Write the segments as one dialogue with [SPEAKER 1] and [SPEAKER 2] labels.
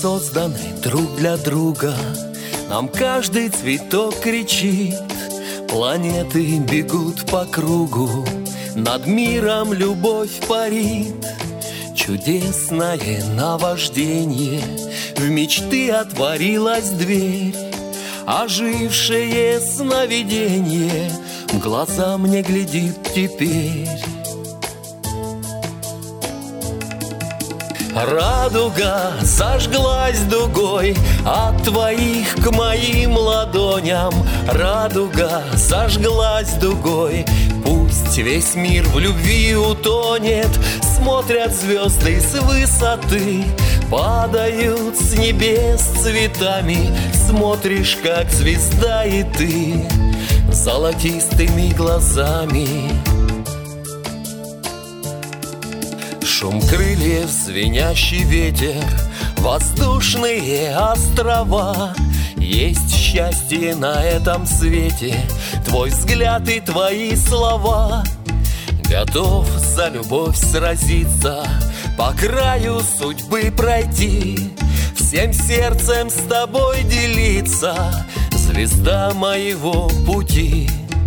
[SPEAKER 1] созданы друг для друга, нам каждый цветок кричит. Планеты бегут по кругу, над миром любовь парит. Чудесное наваждение, в мечты отворилась дверь. Ожившее сновидение в глаза мне глядит теперь. Радуга зажглась дугой от твоих к моим ладоням. Радуга зажглась дугой, пусть весь мир в любви утонет. Смотрят звезды с высоты, падают с небес цветами. Смотришь, как звезда, и ты золотистыми глазами. Шум крыльев, звенящий ветер, воздушные острова. Есть счастье на этом свете, твой взгляд и твои слова. Готов за любовь сразиться, по краю судьбы пройти, всем сердцем с тобой делиться, звезда моего пути.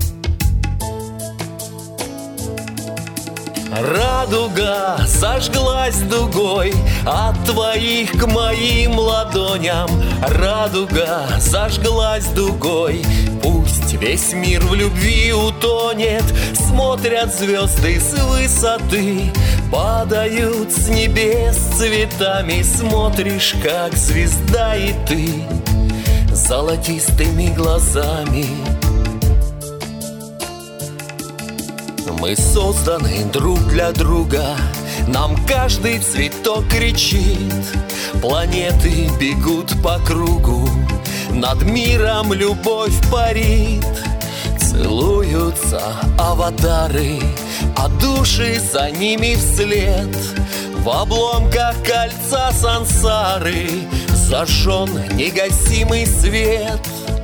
[SPEAKER 1] Радуга зажглась дугой от твоих к моим ладоням. Радуга зажглась дугой, пусть весь мир в любви утонет. Смотрят звезды с высоты, падают с небес цветами. Смотришь, как звезда, и ты золотистыми глазами. Мы созданы друг для друга, нам каждый цветок кричит. Планеты бегут по кругу, над миром любовь парит. Целуются аватары, а души за ними вслед. В обломках кольца сансары зажжен негасимый свет.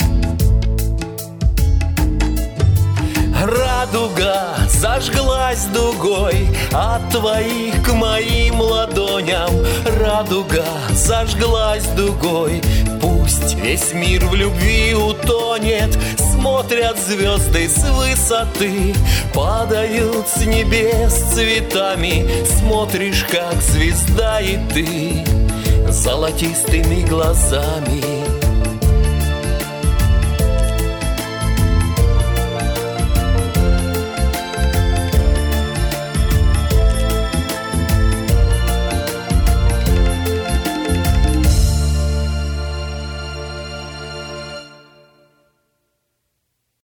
[SPEAKER 1] Радуга зажглась дугой от твоих к моим ладоням. Радуга зажглась дугой, пусть весь мир в любви утонет. Смотрят звезды с высоты, падают с небес цветами. Смотришь, как звезда, и ты золотистыми глазами.